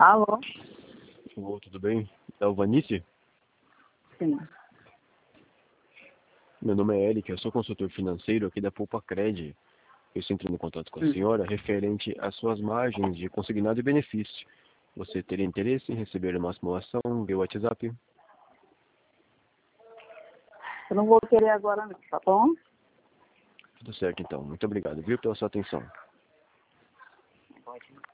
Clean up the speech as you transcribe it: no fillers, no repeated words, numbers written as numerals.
Alô? Alô, tudo bem? É o Vanice? Sim. Meu nome é Eric, eu sou consultor financeiro aqui da Poupa Cred. Eu estou entrando em contato com a senhora referente às suas margens de consignado e benefício. Você teria interesse em receber uma simulação via WhatsApp? Eu não vou querer agora não, tá bom? Tudo certo então. Muito obrigado, viu, pela sua atenção.